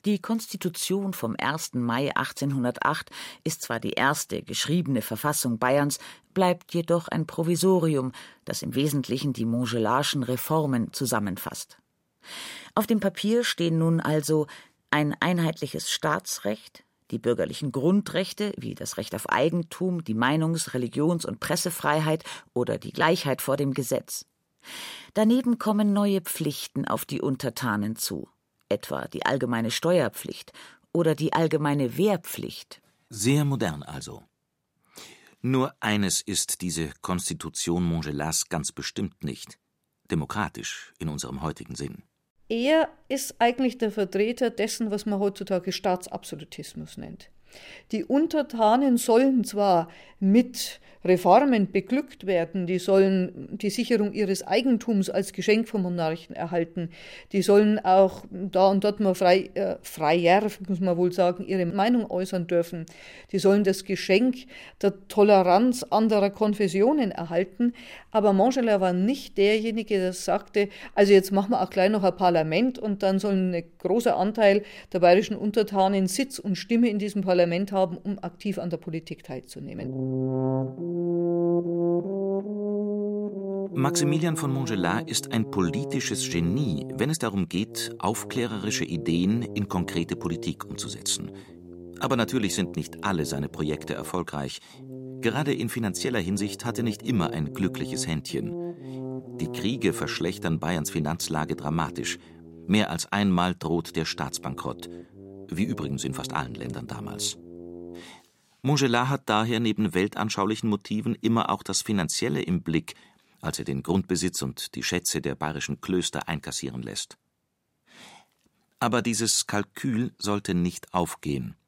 Die Konstitution vom 1. Mai 1808 ist zwar die erste geschriebene Verfassung Bayerns, bleibt jedoch ein Provisorium, das im Wesentlichen die Montgelas'schen Reformen zusammenfasst. Auf dem Papier stehen nun also ein einheitliches Staatsrecht, die bürgerlichen Grundrechte wie das Recht auf Eigentum, die Meinungs-, Religions- und Pressefreiheit oder die Gleichheit vor dem Gesetz. Daneben kommen neue Pflichten auf die Untertanen zu, etwa die allgemeine Steuerpflicht oder die allgemeine Wehrpflicht. Sehr modern also. Nur eines ist diese Konstitution Montgelas ganz bestimmt nicht: demokratisch in unserem heutigen Sinn. Er ist eigentlich der Vertreter dessen, was man heutzutage Staatsabsolutismus nennt. Die Untertanen sollen zwar mit Reformen beglückt werden, die sollen die Sicherung ihres Eigentums als Geschenk vom Monarchen erhalten, die sollen auch da und dort mal freier, muss man wohl sagen, ihre Meinung äußern dürfen, die sollen das Geschenk der Toleranz anderer Konfessionen erhalten, aber Montgelas war nicht derjenige, der sagte, also jetzt machen wir auch gleich noch ein Parlament und dann soll ein großer Anteil der bayerischen Untertanen Sitz und Stimme in diesem Parlament haben, um aktiv an der Politik teilzunehmen. Maximilian von Montgelas ist ein politisches Genie, wenn es darum geht, aufklärerische Ideen in konkrete Politik umzusetzen. Aber natürlich sind nicht alle seine Projekte erfolgreich. Gerade in finanzieller Hinsicht hatte nicht immer ein glückliches Händchen. Die Kriege verschlechtern Bayerns Finanzlage dramatisch. Mehr als einmal droht der Staatsbankrott, wie übrigens in fast allen Ländern damals. Montgelas hat daher neben weltanschaulichen Motiven immer auch das Finanzielle im Blick, als er den Grundbesitz und die Schätze der bayerischen Klöster einkassieren lässt. Aber dieses Kalkül sollte nicht aufgehen.